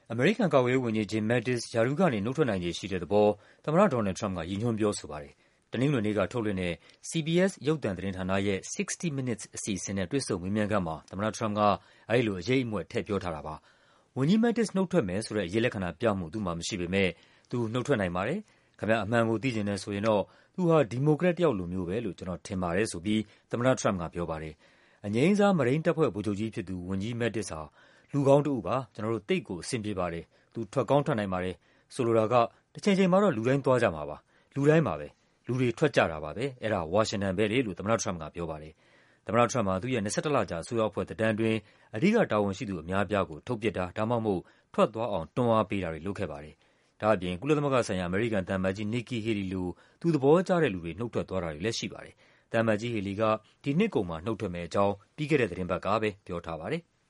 အမေရိကန်ကာကွယ်ရေးဝန်ကြီး Jim Mattis ရာထူးကနေနုတ်ထွက်နိုင်ခြေရှိတဲ့သဘော သမ္မတ ဒေါ်နယ်လ်ဒ် ထရမ့်ပ်က ရည်ညွှန်းပြောဆိုပါတယ်။ တနင်္ဂနွေနေ့ကထုတ်လွှင့်တဲ့ CBS ရုပ်သံသတင်းဌာနရဲ့ 60 Minutes အစီအစဉ်နဲ့ တွေ့ဆုံမေးမြန်းခန်းမှာ သမ္မတထရမ့်ပ်က အဲဒီလို အရိပ်အမြွက် ထည့်ပြောထားတာပါ။ ဝန်ကြီး Mattis နုတ်ထွက်မယ်ဆိုတဲ့ အရိပ်လက္ခဏာပြမှု သူ့မှာမရှိပေမယ့် သူ နုတ်ထွက်နိုင်ပါတယ်၊ ခင်ဗျား အမှန်ကိုသိချင်တယ်ဆိုရင်တော့ သူဟာ ဒီမိုကရက်တယောက်လိုမျိုးပဲလို့ ကျနော်ထင်ပါတယ်ဆိုပြီး သမ္မတထရမ့်ပ်ကပြောပါတယ်။ အငြိမ်းစား မရိန်းတပ်ဖွဲ့ဗိုလ်ချုပ်ကြီးဖြစ်သူ ဝန်ကြီး Mattis ဟာ လူကောင်းတဦးပါ၊ ကျနော်တို့ သိပ်ကိုအဆင်ပြေပါတယ်၊ သူ ထွက်ကောင်းထွက်နိုင်ပါတယ်၊ ဆိုလိုတာက တချိန်ချိန်မှာတော့ လူတိုင်းသွားကြမှာပါ၊ လူတိုင်းပါပဲ၊ လူတွေထွက်ကြတာပါပဲ၊ အဲဒါ ဝါရှင်တန်ပဲလေလို့ သမ္မတထရမ့်ပ်ကပြောပါတယ်။ သမ္မတထရမ့်ပ်ဟာ သူ့ရဲ့ ၂၁ လကြာ အစိုးရအဖွဲ့သက်တမ်းအတွင်း အဓိကတာဝန်ရှိသူအများအပြားကို ထုတ်ပစ်တာ ဒါမှမဟုတ် ထွက်သွားအောင် တွန်းအားပေးတာတွေ လုပ်ခဲ့ပါတယ်။ ဒါ့အပြင် ကုလသမဂ္ဂဆိုင်ရာ အမေရိကန်သံအမတ်ကြီး Nikki Haley လို သူသဘောကျတဲ့လူတွေ နုတ်ထွက်သွားတာတွေလည်းရှိပါတယ်။ သံအမတ်ကြီး Haley က ဒီနှစ်ကုန်မှာ နုတ်ထွက်မယ့်အကြောင်း ပြီးခဲ့တဲ့သီတင်းပတ်ကပဲ ပြောထားပါတယ်။